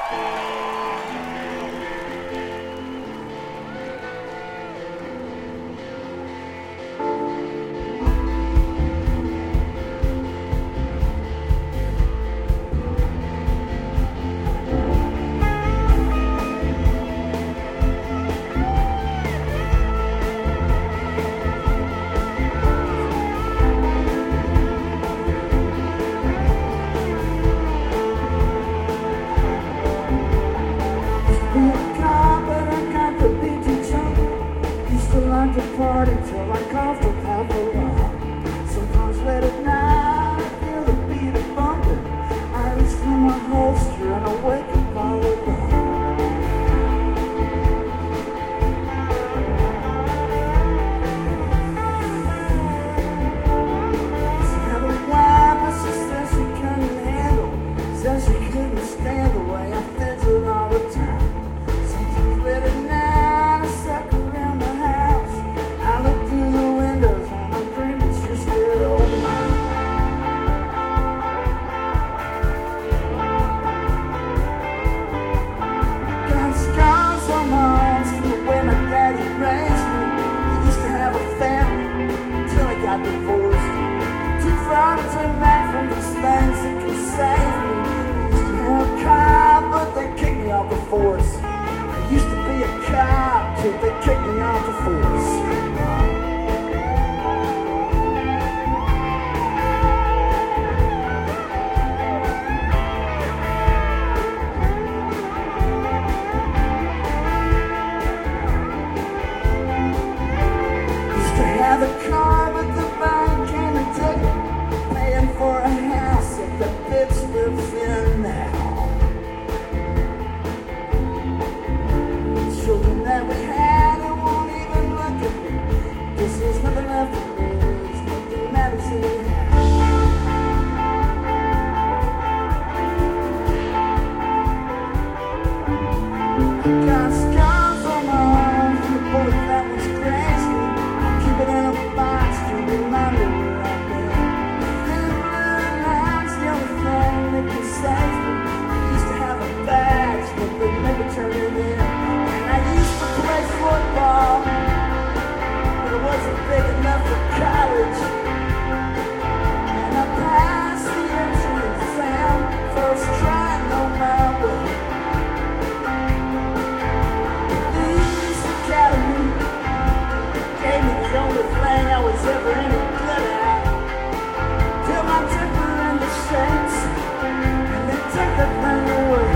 To party till I coughed up half a lung. Sometimes late at night I feel the beat of bumping. I reach for my holster and I wake up all alone. She had a wife, but she said she couldn't handle. Said she couldn't stand the way I fidget all the time. Sometimes late at night I suck around the house. I look through the windows and I dream that you're still mine. Got scars on my arms from the way my daddy raised me. We used to have a family until I got divorced. Too far to turn back from these things that can save me. I used to have a car, but they kicked me off the force. I used to be a cop till they kicked me off the force. Have a car, but the bank came and took it, paying for a house that the bitch lives in now. The children that we had, it won't even look at me. Guess there's nothing left to lose, nothing matters anyhow. Got scars on my arms from the bullet that was crazy. Keep it in a box to remind me where I've been. And the blue lights, the only thing that can save me. I used to have a badge, but they never turned it in. And I used to play football, but it wasn't big enough for college. And I passed the entrance exam, first try, no my way. Police Academy gave me the only thing I was ever any good at. Till my temper and the shakes, and they took the thing away.